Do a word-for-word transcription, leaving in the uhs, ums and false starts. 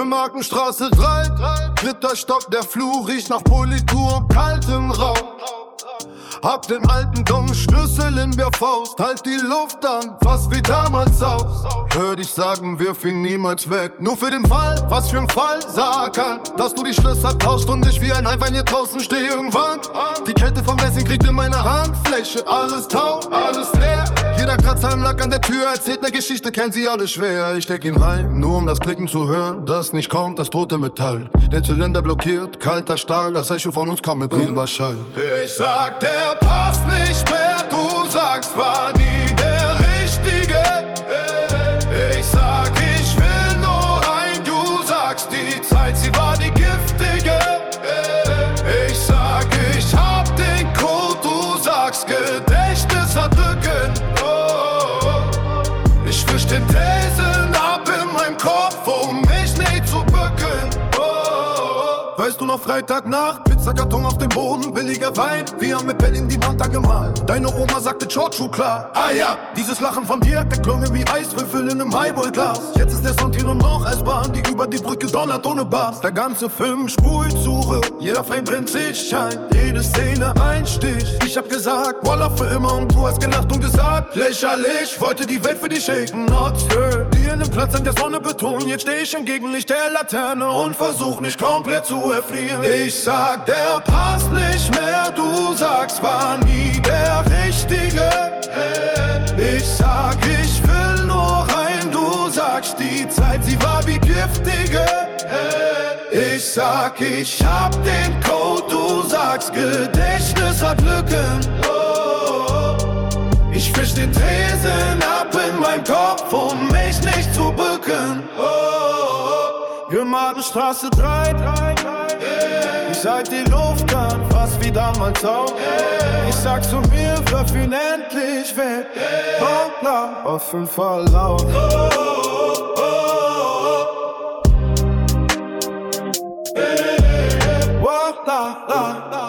Markenstraße drei, dritter Stock, der Flur riecht nach Politur und kaltem Raum. Hab den alten dummen Schlüssel in der Faust, halt die Luft an, fast wie damals aus. Hör dich sagen, wirf ihn niemals weg, nur für den Fall, was für ein Fall, sag halt, dass du die Schlösser tauscht und ich wie ein Eiwein hier draußen steh irgendwann. Die Kette vom Messing kriegt in meine Handfläche, alles taub, alles leer. Jeder Kratzer im Lack an der Tür erzählt ne Geschichte, kennt sie alle schwer. Ich steck ihn rein, nur um das Klicken zu hören, das nicht kommt, das tote Metall. Der Zylinder blockiert, kalter Stahl, das Echo von uns kommt mit Überschall. Ich sag, der passt nicht mehr, du sagst, war nie der Richtige. Ich sag, ich will nur rein, du sagst, die Zeit, sie war die giftige. Ich sag, ich hab den Code, du sagst, Gedächtnis hat Lücken. Oh, ich wisch den Thesen ab in meinem Kopf, um mich nicht zu bücken. Oh, weißt du noch, Freitagnacht, Pizzakarton auf dem Boden, billiger Wein, wir haben mit Berlin die Wand angemalt. Deine Oma sagte Giorgio klar. Ah ja, dieses Lachen von dir, der klonge wie Eiswürfel in einem Highball-Glas. Jetzt ist der Sound hier nur noch als Bahn, die über die Brücke donnert ohne Bass. Der ganze Film spult Suche, jeder Frame brennt sich ein, jede Szene ein Stich. Ich hab gesagt, Walla für immer und du hast gelacht und gesagt, lächerlich, wollte die Welt für dich shaken, not stir. Dir in den Platz an der Sonne betonen, jetzt steh ich im Gegenlicht der Laterne und versuch nicht komplett zu erfrieren. Ich sag, der passt nicht mehr, du sagst, war nie der Richtige. Ich sag, ich will nur rein, du sagst, die Zeit, sie war wie giftige. Ich sag, ich hab den Code, du sagst, Gedächtnis hat Lücken. Oh, ich fisch den Tresen ab in meinem Kopf, um mich nicht zu bücken. Oh, Gemadenstraße drei, drei, drei. Ich sag, die Luft kann fast wie damals auch. Ich sag zu mir, wirf ihn endlich weg. Hoppla, offen vor laut. Hoppla, la, la.